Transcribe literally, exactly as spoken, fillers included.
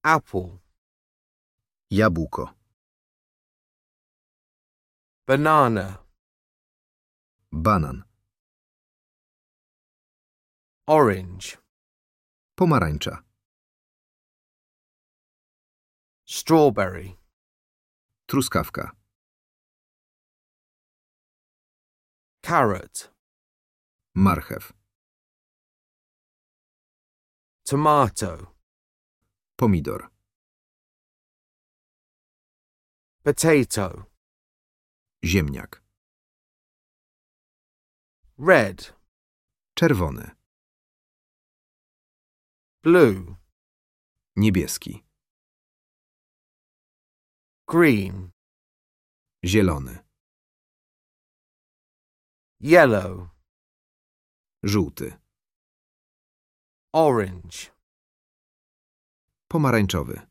apple, jabłko, banana, banan, orange, pomarańcza, strawberry, truskawka, carrot, marchew, tomato, pomidor, potato, ziemniak, red, czerwony, blue, niebieski, green, zielony, yellow, żółty, orange, pomarańczowy.